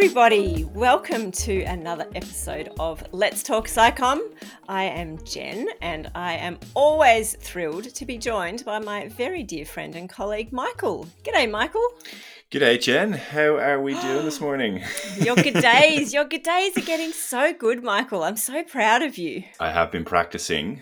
everybody, welcome to another episode of Let's Talk Psychom. I am Jen and I am always thrilled to be joined by my very dear friend and colleague Michael. G'day Michael. G'day Jen, how are we doing this morning? Your good days are getting so good, Michael. I'm so proud of you. I have been practicing.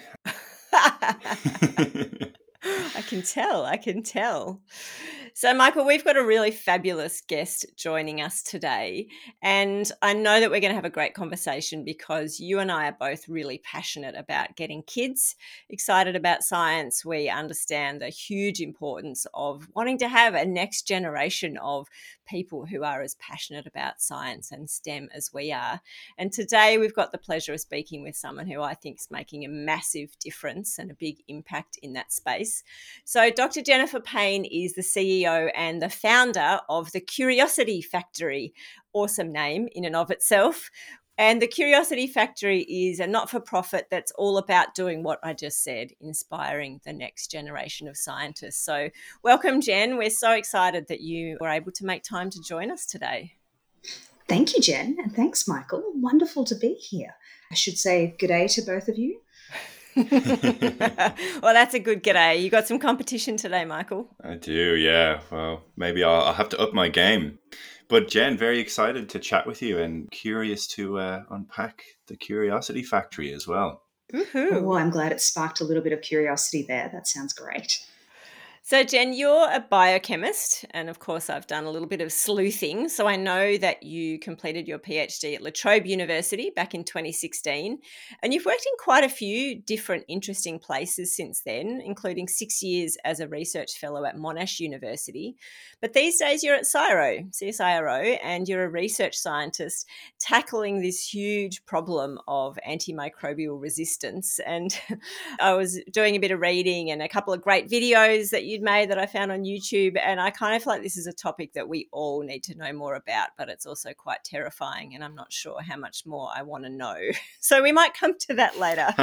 I can tell. So, Michael, we've got a really fabulous guest joining us today. And I know that we're going to have a great conversation because you and I are both really passionate about getting kids excited about science. We understand the huge importance of wanting to have a next generation of people who are as passionate about science and STEM as we are. And today we've got the pleasure of speaking with someone who I think is making a massive difference and a big impact in that space. So Dr. Jennifer Payne is the CEO and the founder of the Curiosity Factory. Awesome name in and of itself. And the Curiosity Factory is a not-for-profit that's all about doing what I just said, inspiring the next generation of scientists. So welcome, Jen. We're so excited that you were able to make time to join us today. Thank you, Jen, and thanks, Michael. Wonderful to be here. I should say good day to both of you. Well, that's a good g'day. You got some competition today, Michael? I do, yeah. Well, maybe I'll have to up my game. But Jen, very excited to chat with you and curious to unpack the Curiosity Factory as well. Woohoo. Oh, I'm glad it sparked a little bit of curiosity there. That sounds great. So, Jen, you're a biochemist, and of course I've done a little bit of sleuthing. So I know that you completed your PhD at La Trobe University back in 2016, and you've worked in quite a few different interesting places since then, including 6 years as a research fellow at Monash University. But these days you're at CSIRO, and you're a research scientist tackling this huge problem of antimicrobial resistance. And I was doing a bit of reading and a couple of great videos that you'd made that I found on YouTube, and I kind of feel like this is a topic that we all need to know more about, but it's also quite terrifying, and I'm not sure how much more I want to know. So we might come to that later.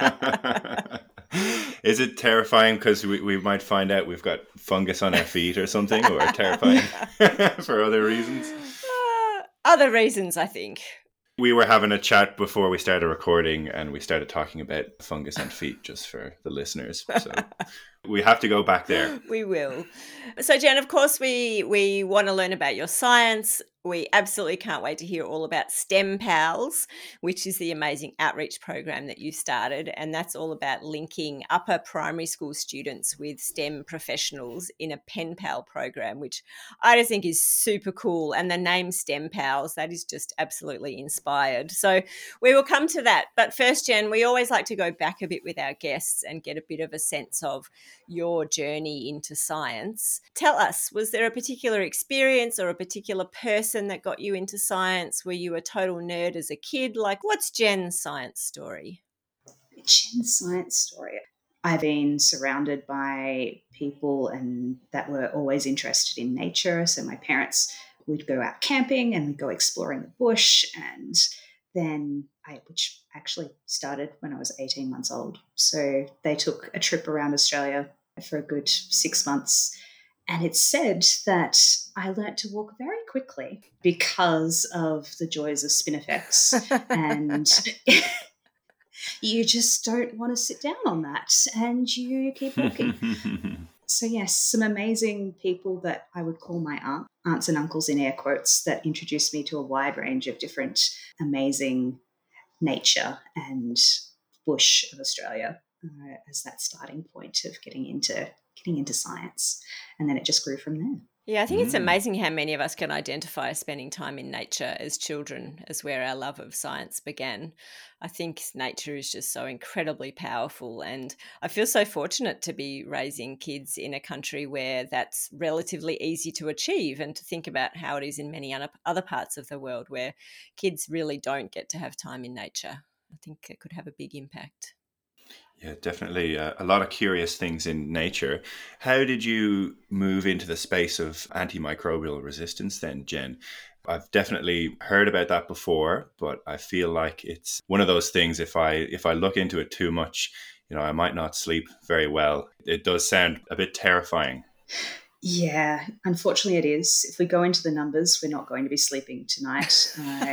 Is it terrifying because we might find out we've got fungus on our feet or something, or terrifying for other reasons? Other reasons, I think. We were having a chat before we started recording and we started talking about fungus on feet, just for the listeners. So we have to go back there. We will. So, Jen, of course, we want to learn about your science. We absolutely can't wait to hear all about STEM Pals, which is the amazing outreach program that you started. And that's all about linking upper primary school students with STEM professionals in a pen pal program, which I just think is super cool. And the name STEM Pals, that is just absolutely inspired. So we will come to that. But first, Jen, we always like to go back a bit with our guests and get a bit of a sense of your journey into science. Tell us, was there a particular experience or a particular person that got you into science? Were you a total nerd as a kid? Like, what's Jen's science story? Jen's science story. I've been surrounded by people and that were always interested in nature. So my parents would go out camping and we'd go exploring the bush, and then which actually started when I was 18 months old. So they took a trip around Australia for a good 6 months. And it's said that I learnt to walk very quickly because of the joys of Spinifex. And you just don't want to sit down on that, and you keep walking. So yes, some amazing people that I would call my aunts and uncles in air quotes that introduced me to a wide range of different amazing nature and bush of Australia as that starting point of getting into science. And then it just grew from there. Yeah, I think it's amazing how many of us can identify spending time in nature as children as where our love of science began. I think nature is just so incredibly powerful, and I feel so fortunate to be raising kids in a country where that's relatively easy to achieve, and to think about how it is in many other parts of the world where kids really don't get to have time in nature. I think it could have a big impact. Yeah, definitely a lot of curious things in nature. How did you move into the space of antimicrobial resistance then, Jen? I've definitely heard about that before, but I feel like it's one of those things, if I look into it too much, I might not sleep very well. It does sound a bit terrifying. Yeah, unfortunately it is. If we go into the numbers, we're not going to be sleeping tonight.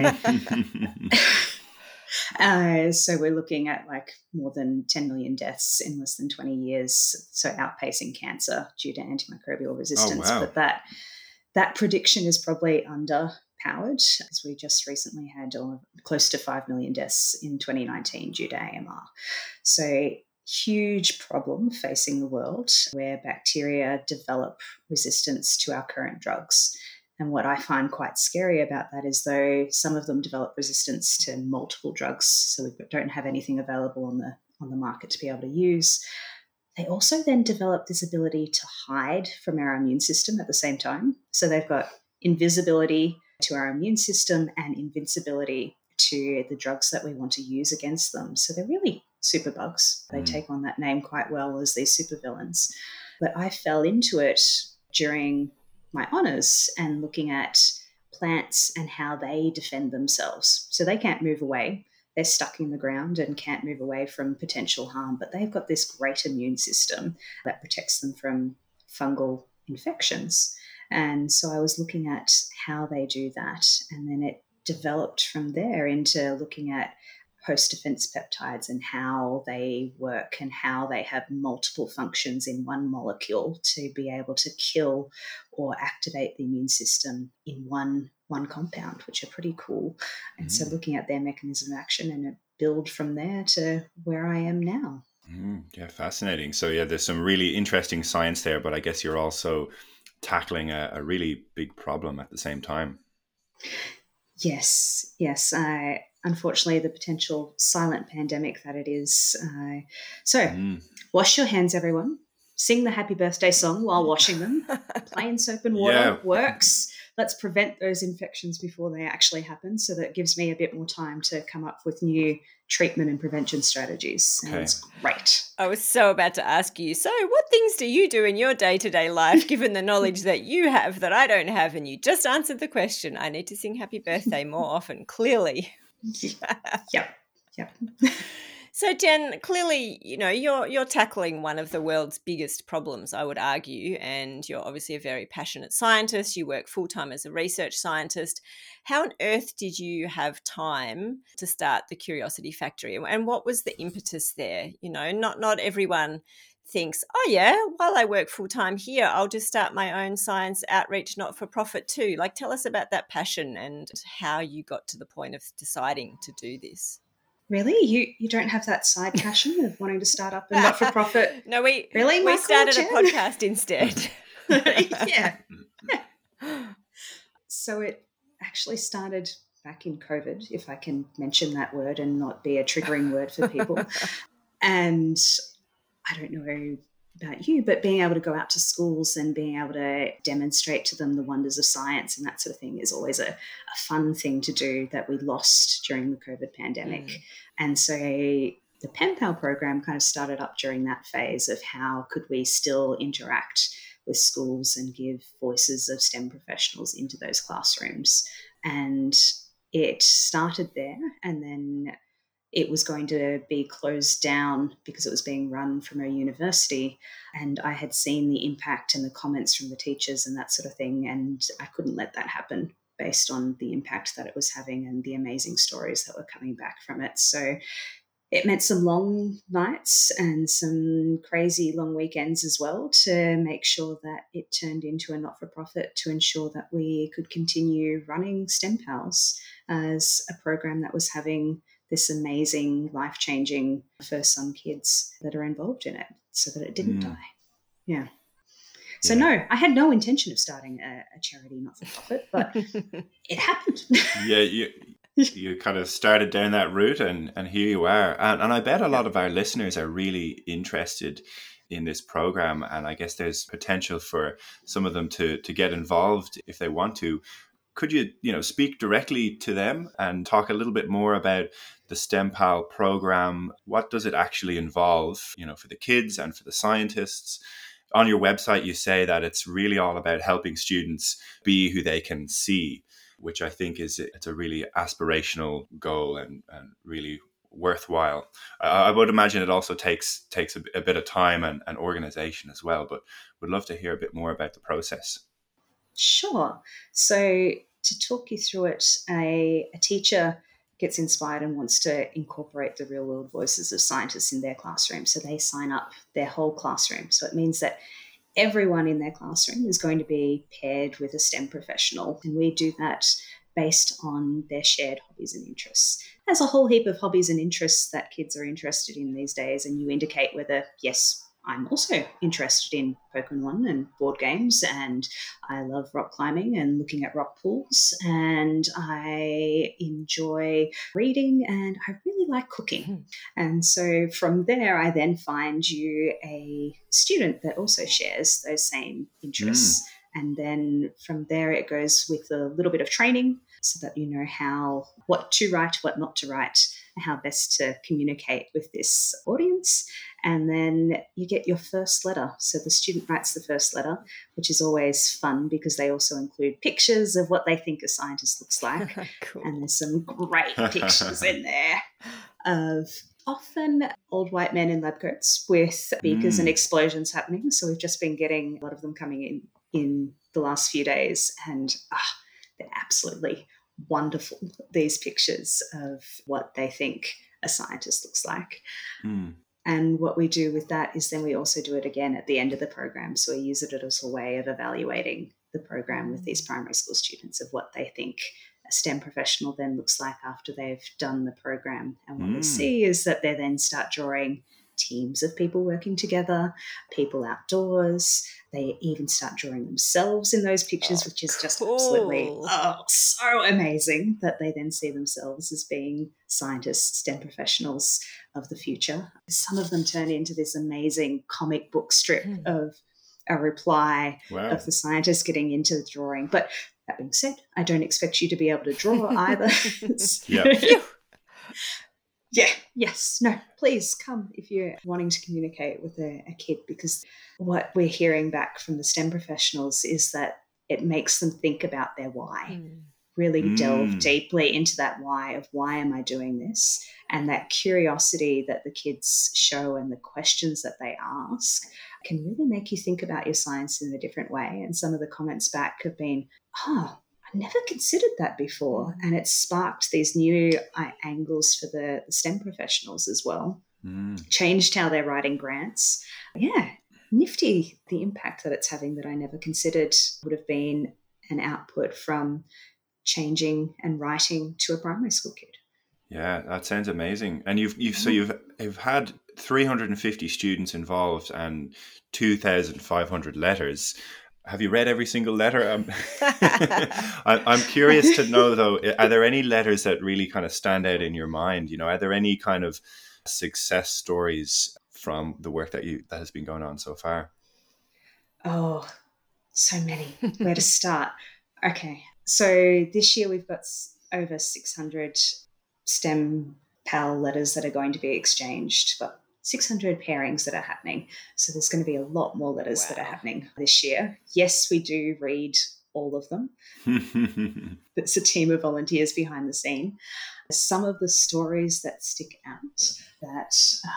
So we're looking at like more than 10 million deaths in less than 20 years, so outpacing cancer due to antimicrobial Oh, resistance. wow. But that prediction is probably underpowered, as we just recently had close to 5 million deaths in 2019 due to AMR. So huge problem facing the world where bacteria develop resistance to our current drugs. And what I find quite scary about that is, though some of them develop resistance to multiple drugs, so we don't have anything available on the market to be able to use, they also then develop this ability to hide from our immune system at the same time. So they've got invisibility to our immune system and invincibility to the drugs that we want to use against them. So they're really superbugs. They take on that name quite well as these supervillains. But I fell into it during my honours and looking at plants and how they defend themselves. So they can't move away. They're stuck in the ground and can't move away from potential harm, but they've got this great immune system that protects them from fungal infections. And so I was looking at how they do that, and then it developed from there into looking at host defense peptides and how they work and how they have multiple functions in one molecule to be able to kill or activate the immune system in one compound, which are pretty cool. And so looking at their mechanism of action and build from there to where I am now. Yeah, fascinating. So yeah, there's some really interesting science there, but I guess you're also tackling a really big problem at the same time. Yes. Unfortunately, the potential silent pandemic that it is. Wash your hands, everyone. Sing the happy birthday song while washing them. Plain soap and water works. Let's prevent those infections before they actually happen. So that gives me a bit more time to come up with new treatment and prevention strategies. And it's great. I was so about to ask you, so what things do you do in your day-to-day life, given the knowledge that you have that I don't have? And you just answered the question. I need to sing happy birthday more often, clearly. Yep. So, Jen, clearly, you're tackling one of the world's biggest problems, I would argue, and you're obviously a very passionate scientist. You work full-time as a research scientist. How on earth did you have time to start the Curiosity Factory, and what was the impetus there? Not everyone thinks, oh yeah, while I work full-time here, I'll just start my own science outreach not-for-profit too. Like, tell us about that passion and how you got to the point of deciding to do this. Really? You don't have that side passion of wanting to start up a not-for-profit? No, we Michael, started a podcast instead. Yeah. So it actually started back in COVID, if I can mention that word and not be a triggering word for people. And I don't know about you, but being able to go out to schools and being able to demonstrate to them the wonders of science and that sort of thing is always a fun thing to do that we lost during the COVID pandemic. And so the Pen Pal program kind of started up during that phase of how could we still interact with schools and give voices of STEM professionals into those classrooms. And it started there, and then it was going to be closed down because it was being run from a university. And I had seen the impact and the comments from the teachers and that sort of thing. And I couldn't let that happen based on the impact that it was having and the amazing stories that were coming back from it. So it meant some long nights and some crazy long weekends as well to make sure that it turned into a not-for-profit to ensure that we could continue running STEM Pals as a program that was having this amazing, life-changing for some kids that are involved in it so that it didn't die. Yeah. So no, I had no intention of starting a charity not-for-profit, but it happened. You kind of started down that route and here you are. And I bet a lot of our listeners are really interested in this program. And I guess there's potential for some of them to get involved if they want to. Could you, speak directly to them and talk a little bit more about the STEM Pal program? What does it actually involve, for the kids and for the scientists? On your website, you say that it's really all about helping students be who they can see, which I think it's a really aspirational goal and really worthwhile. I would imagine it also takes a bit of time and organization as well, but would love to hear a bit more about the process. Sure. So to talk you through it, a teacher gets inspired and wants to incorporate the real world voices of scientists in their classroom. So they sign up their whole classroom. So it means that everyone in their classroom is going to be paired with a STEM professional. And we do that based on their shared hobbies and interests. There's a whole heap of hobbies and interests that kids are interested in these days. And you indicate whether, yes, I'm also interested in Pokemon and board games, and I love rock climbing and looking at rock pools, and I enjoy reading, and I really like cooking. And so from there, I then find you a student that also shares those same interests. And then from there, it goes with a little bit of training so that you know what to write, what not to write, and how best to communicate with this audience. And then you get your first letter. So the student writes the first letter, which is always fun because they also include pictures of what they think a scientist looks like. Cool. And there's some great pictures in there of often old white men in lab coats with beakers and explosions happening. So we've just been getting a lot of them coming in the last few days, and they're absolutely wonderful, these pictures of what they think a scientist looks like. And what we do with that is then we also do it again at the end of the program. So we use it as a way of evaluating the program with these primary school students of what they think a STEM professional then looks like after they've done the program. And what we see is that they then start drawing teams of people working together, people outdoors. They even start drawing themselves in those pictures, which is just absolutely so amazing that they then see themselves as being scientists, STEM professionals of the future. Some of them turn into this amazing comic book strip of a reply of the scientist getting into the drawing. But that being said, I don't expect you to be able to draw either. Yes, no, please come if you're wanting to communicate with a kid, because what we're hearing back from the STEM professionals is that it makes them think about their why, really delve deeply into that why of why am I doing this, and that curiosity that the kids show and the questions that they ask can really make you think about your science in a different way. And some of the comments back have been, I never considered that before. And it sparked these new angles for the STEM professionals as well. Changed how they're writing grants. Yeah, nifty, the impact that it's having that I never considered would have been an output from changing and writing to a primary school kid. Yeah, that sounds amazing. And you've had 350 students involved and 2,500 letters. Have you read every single letter? I'm curious to know, though, are there any letters that really kind of stand out in your mind? You know, are there any kind of success stories from the work that has been going on so far? Oh, so many. Where to start? Okay, so this year we've got over 600 STEM PAL letters that are going to be exchanged, but 600 pairings that are happening. So there's going to be a lot more letters that are happening this year. Yes, we do read all of them. It's a team of volunteers behind the scene. Some of the stories that stick out that,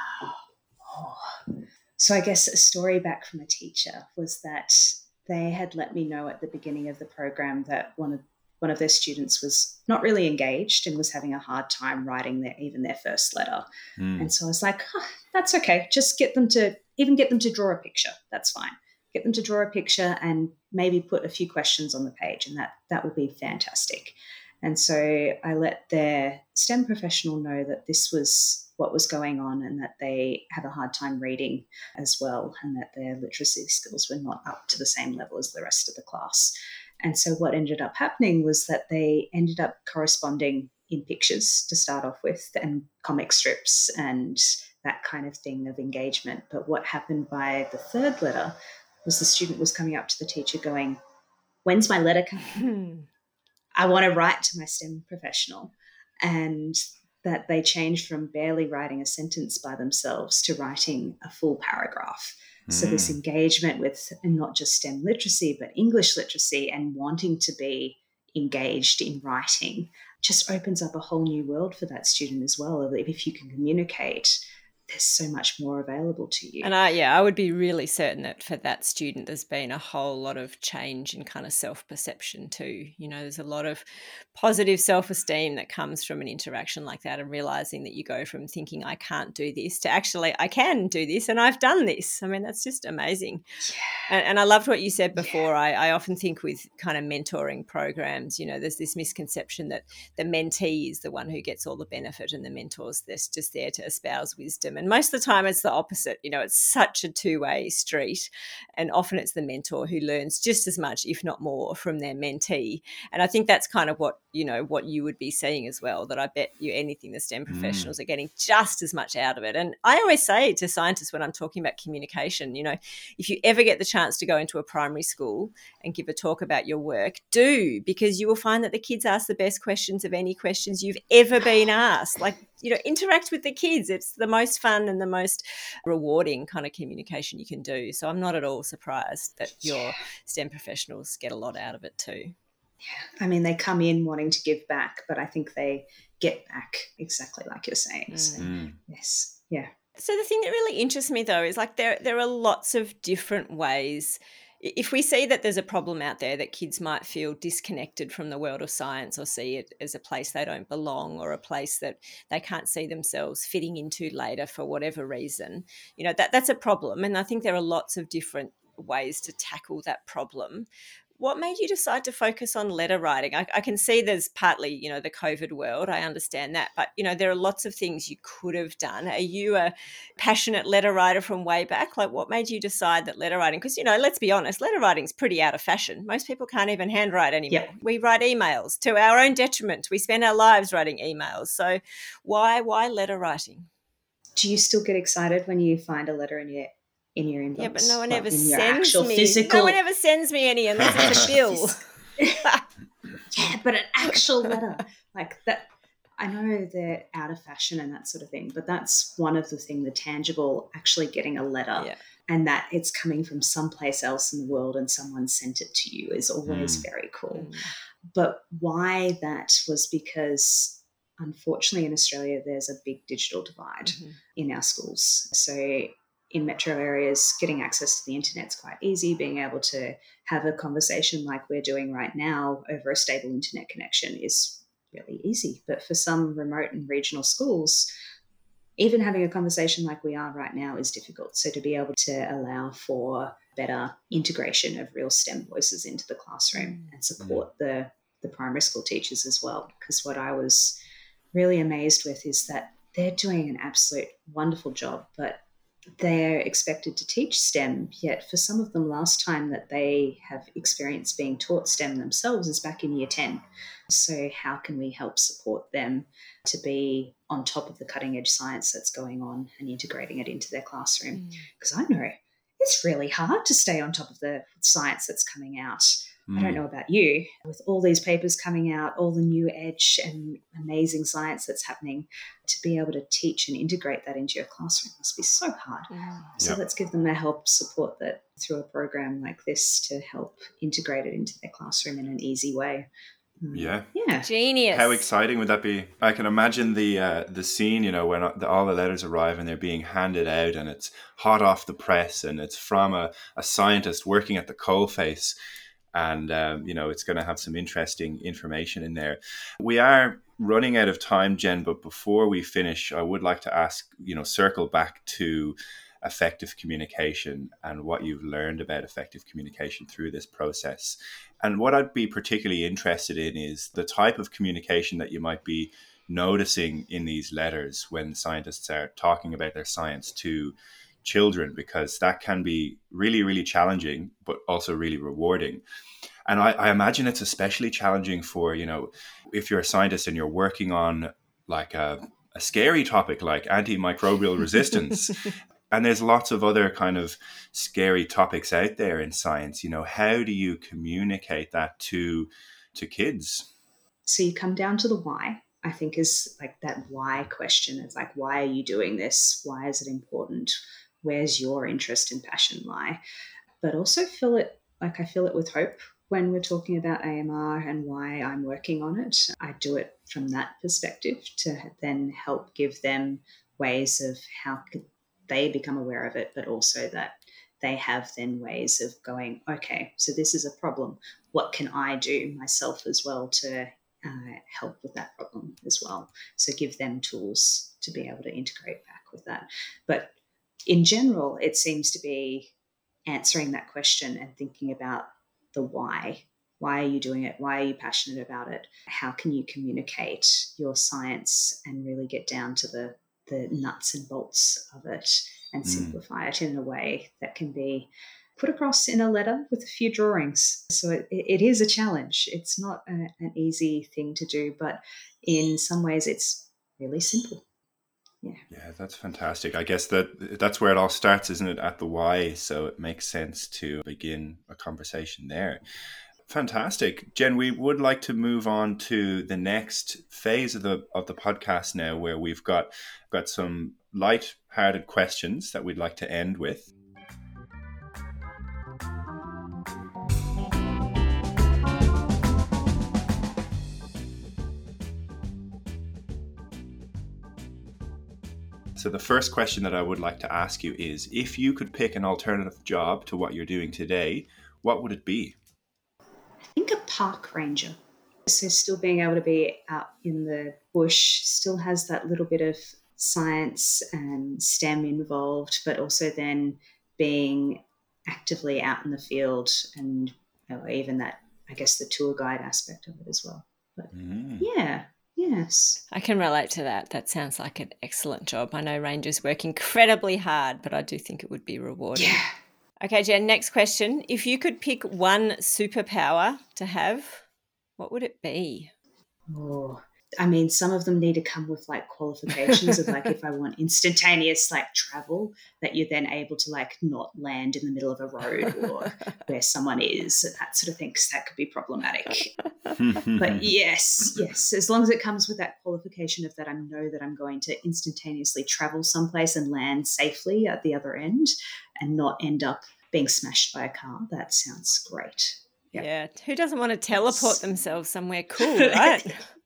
so I guess a story back from a teacher was that they had let me know at the beginning of the program that one of their students was not really engaged and was having a hard time writing their first letter. And so I was like, that's okay. Just get them to draw a picture. That's fine. Get them to draw a picture and maybe put a few questions on the page, and that will be fantastic. And so I let their STEM professional know that this was what was going on and that they have a hard time reading as well, and that their literacy skills were not up to the same level as the rest of the class. And so what ended up happening was that they ended up corresponding in pictures to start off with, and comic strips and that kind of thing of engagement. But what happened by the third letter was the student was coming up to the teacher going, when's my letter coming? I want to write to my STEM professional. And that they changed from barely writing a sentence by themselves to writing a full paragraph. So this engagement with not just STEM literacy, but English literacy, and wanting to be engaged in writing, just opens up a whole new world for that student as well. If you can communicate, there's so much more available to you. And I would be really certain that for that student, there's been a whole lot of change in kind of self-perception too. There's a lot of positive self-esteem that comes from an interaction like that, and realizing that you go from thinking I can't do this to actually I can do this and I've done this. I mean, that's just amazing. And I loved what you said before. I often think with kind of mentoring programs, there's this misconception that the mentee is the one who gets all the benefit and the mentor's just there to espouse wisdom. And most of the time it's the opposite. It's such a two-way street. And often it's the mentor who learns just as much, if not more, from their mentee. And I think that's kind of what you would be seeing as well, that I bet you anything the STEM professionals are getting just as much out of it. And I always say to scientists when I'm talking about communication, if you ever get the chance to go into a primary school and give a talk about your work, do, because you will find that the kids ask the best questions of any questions you've ever been asked. Like, interact with the kids. It's the most fun and the most rewarding kind of communication you can do. So I'm not at all surprised that your STEM professionals get a lot out of it too. Yeah. I mean, they come in wanting to give back, but I think they get back exactly like you're saying. So, yes. Yeah. So the thing that really interests me though is like there are lots of different ways. If we see that there's a problem out there that kids might feel disconnected from the world of science, or see it as a place they don't belong, or a place that they can't see themselves fitting into later for whatever reason, that's a problem. And I think there are lots of different ways to tackle that problem. What made you decide to focus on letter writing? I can see there's partly, the COVID world. I understand that. But, there are lots of things you could have done. Are you a passionate letter writer from way back? Like, what made you decide that letter writing? Because, let's be honest, letter writing's pretty out of fashion. Most people can't even handwrite anymore. Yep. We write emails to our own detriment. We spend our lives writing emails. So why letter writing? Do you still get excited when you find a letter in your inbox? Yeah, but no one ever sends me. Physical... No one ever sends me any unless it's a bill. Yeah, but an actual letter like that. I know they're out of fashion and that sort of thing, but that's one of the tangible, actually getting a letter, and that it's coming from someplace else in the world and someone sent it to you is always very cool. But why that was because, unfortunately, in Australia, there's a big digital divide in our schools. So in metro areas, getting access to the internet is quite easy. Being able to have a conversation like we're doing right now over a stable internet connection is really easy. But for some remote and regional schools, even having a conversation like we are right now is difficult. So to be able to allow for better integration of real STEM voices into the classroom and support the primary school teachers as well. Because what I was really amazed with is that they're doing an absolute wonderful job, but they're expected to teach STEM, yet for some of them, last time that they have experienced being taught STEM themselves is back in year 10. So how can we help support them to be on top of the cutting edge science that's going on and integrating it into their classroom? Because I know it's really hard to stay on top of the science that's coming out. I don't know about you, with all these papers coming out, all the new edge and amazing science that's happening, to be able to teach and integrate that into your classroom must be so hard. So let's give them the help, support that through a program like this to help integrate it into their classroom in an easy way. Yeah. Genius. How exciting would that be? I can imagine the scene, when all the letters arrive and they're being handed out and it's hot off the press and it's from a scientist working at the coalface. And, it's going to have some interesting information in there. We are running out of time, Jen, but before we finish, I would like to ask, circle back to effective communication and what you've learned about effective communication through this process. And what I'd be particularly interested in is the type of communication that you might be noticing in these letters when scientists are talking about their science to children, because that can be really, really challenging, but also really rewarding. And I imagine it's especially challenging for, if you're a scientist and you're working on like a scary topic like antimicrobial resistance. And there's lots of other kind of scary topics out there in science. How do you communicate that to kids? So you come down to the why, I think, is like that why question. It's like, why are you doing this? Why is it important? Where's your interest and passion lie? But also fill it with hope. when we're talking about AMR and why I'm working on it, I do it from that perspective to then help give them ways of how they become aware of it, but also that they have then ways of going, okay, so this is a problem. What can I do myself as well to help with that problem as well? So give them tools to be able to integrate back with that. But in general, it seems to be answering that question and thinking about the why. Why are you doing it? Why are you passionate about it? How can you communicate your science and really get down to the nuts and bolts of it and simplify it in a way that can be put across in a letter with a few drawings. So it is a challenge. It's not an easy thing to do, but in some ways it's really simple. Yeah, that's fantastic. I guess that's where it all starts, isn't it? At the why. So it makes sense to begin a conversation there. Fantastic. Jen, we would like to move on to the next phase of the podcast now, where we've got some light-hearted questions that we'd like to end with. So the first question that I would like to ask you is, if you could pick an alternative job to what you're doing today, what would it be? I think a park ranger. So still being able to be out in the bush still has that little bit of science and STEM involved, but also then being actively out in the field and even that, I guess, the tour guide aspect of it as well. But yes. I can relate to that. That sounds like an excellent job. I know rangers work incredibly hard, but I do think it would be rewarding. Yeah. Okay, Jen, next question. If you could pick one superpower to have, what would it be? Oh, I mean, some of them need to come with like qualifications of like if I want instantaneous like travel, that you're then able to like not land in the middle of a road or where someone is, that sort of thing, because that could be problematic. But yes, as long as it comes with that qualification of that I know that I'm going to instantaneously travel someplace and land safely at the other end and not end up being smashed by a car, that sounds great. Yep. Yeah, who doesn't want to teleport themselves somewhere cool, right?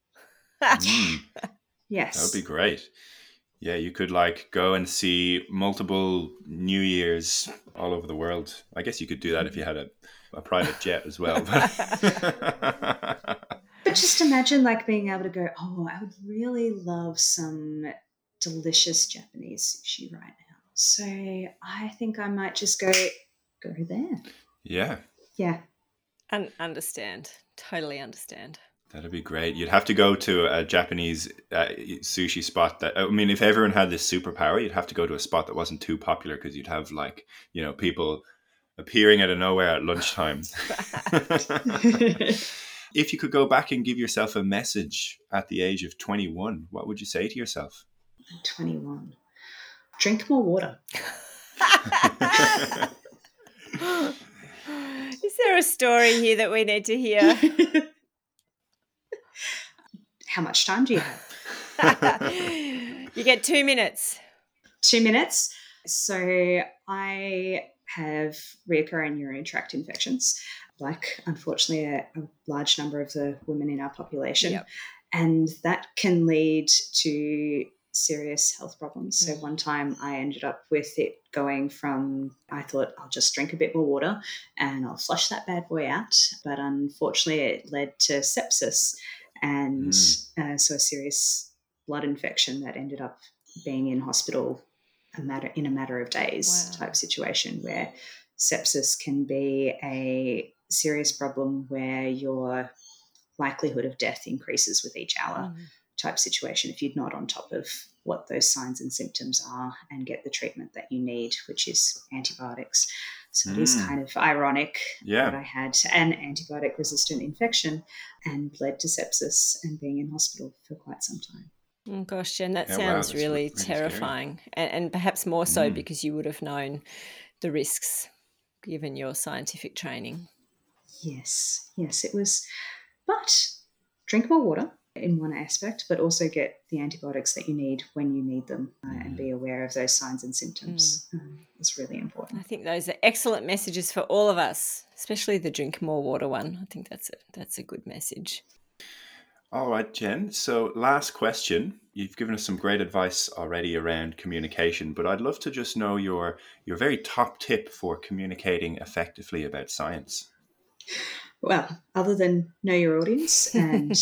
Yes. That would be great. Yeah, you could like go and see multiple New Year's all over the world. I guess you could do that if you had a private jet as well. But just imagine like being able to go, oh, I would really love some delicious Japanese sushi right now. So I think I might just go there. Yeah. Yeah. Understand. Totally understand. That'd be great. You'd have to go to a Japanese sushi spot that, I mean, if everyone had this superpower, you'd have to go to a spot that wasn't too popular, because you'd have like, people appearing out of nowhere at lunchtime. If you could go back and give yourself a message at the age of 21, what would you say to yourself? 21. Drink more water. Is there a story here that we need to hear? How much time do you have? You get 2 minutes. 2 minutes. So I have reoccurring urinary tract infections, like unfortunately a large number of the women in our population. Yep. And that can lead to serious health problems. So one time I ended up with it going from, I thought I'll just drink a bit more water and I'll flush that bad boy out. But unfortunately it led to sepsis and so a serious blood infection that ended up being in hospital in a matter of days. Wow. Type situation where sepsis can be a serious problem where your likelihood of death increases with each hour. Type situation if you're not on top of what those signs and symptoms are and get the treatment that you need, which is antibiotics. So it is kind of ironic that I had an antibiotic resistant infection and led to sepsis and being in hospital for quite some time. Oh gosh, Jen, that sounds really terrifying, and perhaps more so because you would have known the risks given your scientific training. Yes, it was. But drink more water. in one aspect, but also get the antibiotics that you need when you need them, and be aware of those signs and symptoms. It's really important. I think those are excellent messages for all of us, especially the drink more water one. I think that's a good message. All right, Jen. So last question. You've given us some great advice already around communication, but I'd love to just know your very top tip for communicating effectively about science. Well, other than know your audience, and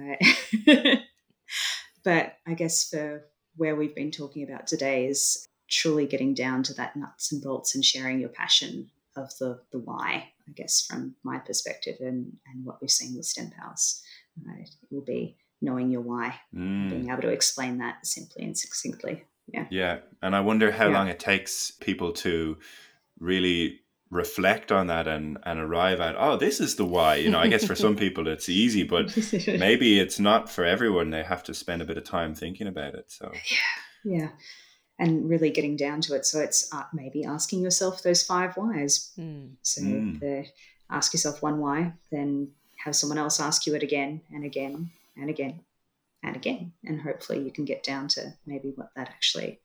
but I guess for where we've been talking about today is truly getting down to that nuts and bolts and sharing your passion of the why, I guess, from my perspective and what we've seen with STEM-Pals. It will be knowing your why, being able to explain that simply and succinctly. Yeah. And I wonder how long it takes people to really reflect on that and arrive at, oh, this is the why. I guess for some people it's easy, but maybe it's not for everyone. They have to spend a bit of time thinking about it. So yeah. And really getting down to it. So it's maybe asking yourself those 5 whys. So ask yourself one why, then have someone else ask you it again and again and again and again. And hopefully you can get down to maybe what that actually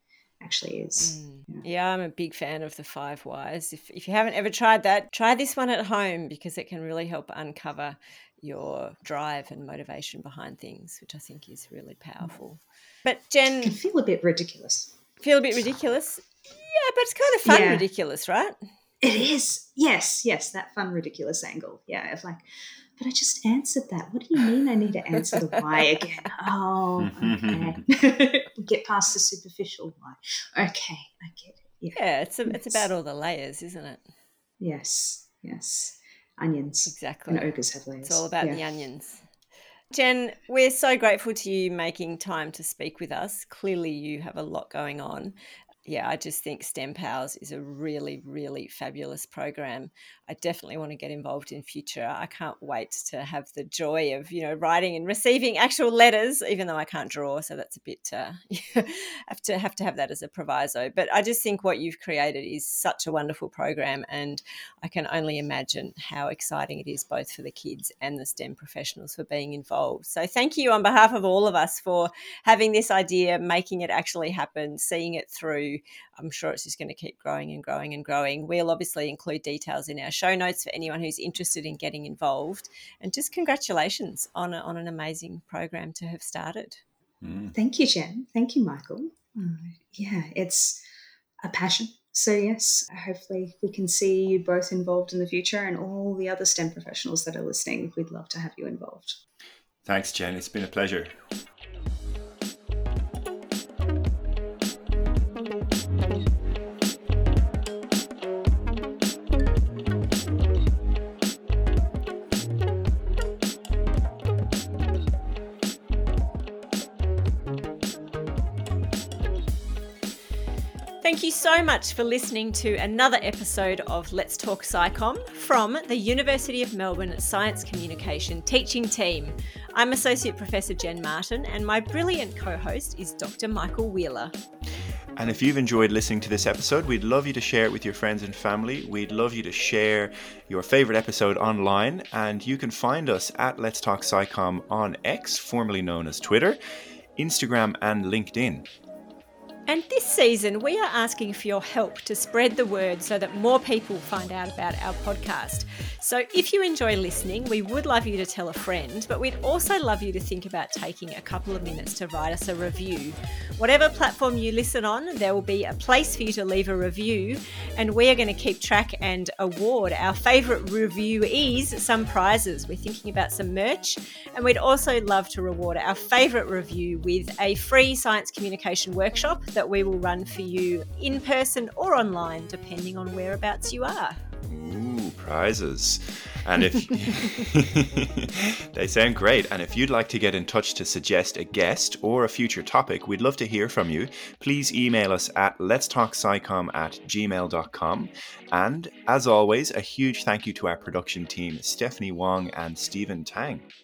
is. Yeah, I'm a big fan of the 5 whys. If you haven't ever tried that, try this one at home, because it can really help uncover your drive and motivation behind things, which I think is really powerful. But Jen, it can feel a bit ridiculous. Yeah, but it's kind of fun ridiculous, right? It is. Yes, that fun ridiculous angle. Yeah, it's like, but I just answered that. What do you mean I need to answer the why again? Oh, okay. We get past the superficial why. Okay, I get it. Yeah, it's about all the layers, isn't it? Yes. Onions. Exactly. And ogres have layers. It's all about the onions. Jen, we're so grateful to you making time to speak with us. Clearly you have a lot going on. Yeah, I just think STEM-Pals is a really, really fabulous program. I definitely want to get involved in future. I can't wait to have the joy of, writing and receiving actual letters, even though I can't draw. So that's a bit, have to have that as a proviso. But I just think what you've created is such a wonderful program, and I can only imagine how exciting it is both for the kids and the STEM professionals for being involved. So thank you on behalf of all of us for having this idea, making it actually happen, seeing it through. I'm sure it's just going to keep growing and growing and growing. We'll obviously include details in our show notes for anyone who's interested in getting involved. And just congratulations on an amazing program to have started. Thank you, Jen. Thank you, Michael. It's a passion. So yes, hopefully we can see you both involved in the future, and all the other STEM professionals that are listening. We'd love to have you involved. Thanks, Jen. It's been a pleasure. Thank you so much for listening to another episode of Let's Talk SciComm from the University of Melbourne Science Communication Teaching Team. I'm Associate Professor Jen Martin, and my brilliant co-host is Dr. Michael Wheeler. And if you've enjoyed listening to this episode, we'd love you to share it with your friends and family. We'd love you to share your favourite episode online, and you can find us at Let's Talk SciComm on X, formerly known as Twitter, Instagram and LinkedIn. And this season, we are asking for your help to spread the word so that more people find out about our podcast. So if you enjoy listening, we would love you to tell a friend, but we'd also love you to think about taking a couple of minutes to write us a review. Whatever platform you listen on, there will be a place for you to leave a review, and we are going to keep track and award our favourite reviewees some prizes. We're thinking about some merch, and we'd also love to reward our favourite review with a free science communication workshop that we will run for you in person or online, depending on whereabouts you are. Ooh, prizes. And if they sound great. And if you'd like to get in touch to suggest a guest or a future topic, we'd love to hear from you. Please email us at letstalkscicom@gmail.com. And as always, a huge thank you to our production team, Stephanie Wong and Stephen Tang.